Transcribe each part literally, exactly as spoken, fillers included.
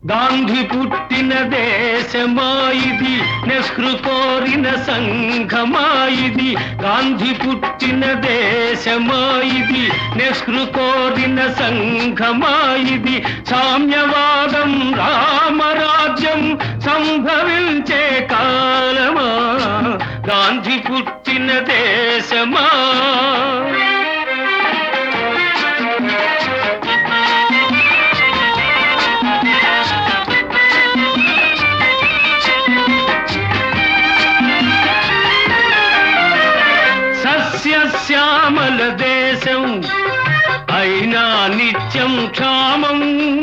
గాంధీ పుట్టిన దేశమా ఇది, నెహ్రూ కోరిన సంఘమా ఇది. గాంధీ పుట్టిన దేశమా ఇది, నెహ్రూ కోరిన సంఘమా ఇది. సామ్యవాదం రామరాజ్యం సంభవించే కాలమా, గాంధీ పుట్టిన దేశమా. సస్యశ్యామల దేశం అయినా నిత్యం క్షామం.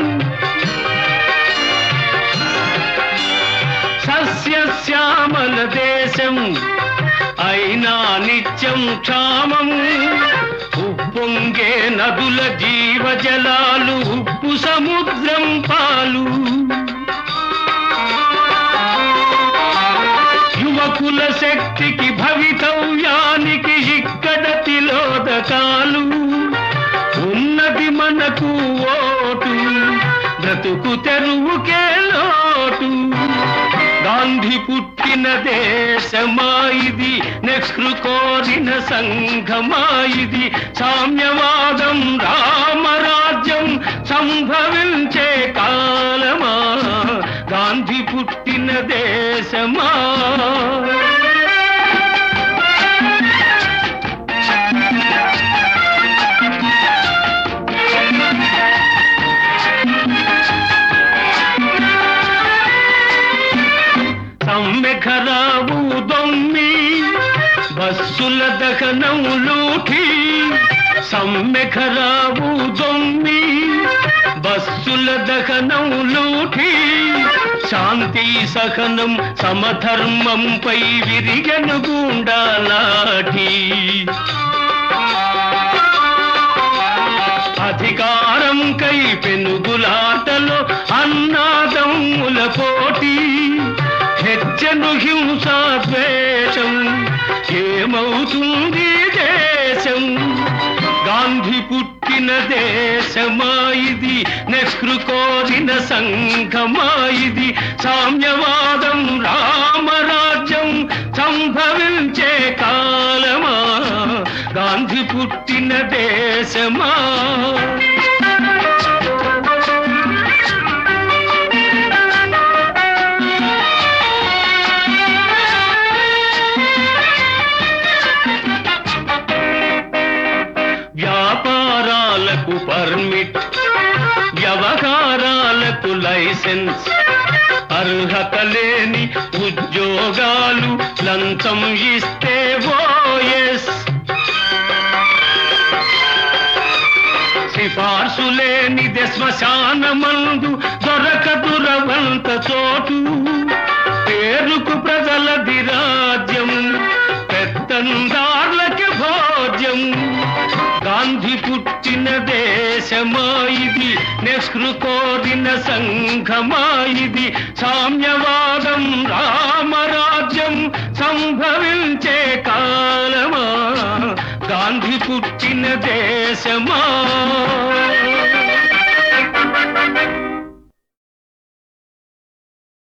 సస్యశ్యామల దేశం అయినా నిత్యం క్షామం. ఉప్పొంగే నదుల జీవజలాలు ఉప్పు సముద్రం పాలు. యువకుల శక్తికి భవితవ్యానికి ఇక్కడ తిలోదకాలు. ఉన్నది మనకు ఓటు, బ్రతుకు తెరువుకే లోటు. గాంధీ పుట్టిన దేశమా ఇది, నెహ్రూ కోరిన సంఘమా ఇది. సామ్యవాదం రామరాజ్యం సంభవించే కాలమా, గాంధీ పుట్టిన దేశమా. సమ్మెఖరావు దొమ్మి బస్సుల దహనం లూఠి. సమ్మెఖరావు దొమ్మి బస్సుల దహనం లూఠి. శాంతి సహనం సమధర్మంపై విరిగను గుండాలాఠి. అధికారం కై పెనుగులాటలో అన్నాదమ్ముల పోటీ. హెచ్చను హింసా ద్వేషం, ఏమవుతుంది దేశం. గాంధీ పుట్టిన దేశమా ఇది, నెహ్రూ కోరిన సంఘమా ఇది. సామ్యవాదం రామరాజ్యం సంభవించే కాలమా, గాంధీ పుట్టిన దేశమా. వ్యాపారాలకు పర్మిట్, వ్యవహారాలకు లైసెన్స్. అర్హత లేని ఉద్యోగాలు లంచం ఇస్తే ఓఎస్. సిఫార్సు లేనిదే శ్మశానమందు దొరకదు రవంత చోటు. పేరుకు ప్రజలది రాజ్యం, పెత్తందార్లకి భోజ్యం. గాంధీ పుట్టిన దేశమా ఇది, నెహ్రూ కోరిన సంఘమా ఇది. సామ్యవాదం రామరాజ్యం సంభవించే కాలమా, గాంధీ పుట్టిన దేశమా.